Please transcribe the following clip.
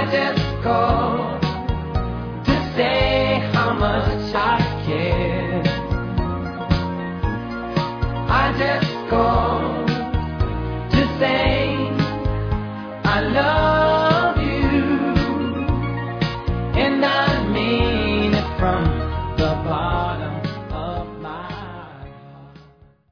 just called to say how much I care. I just called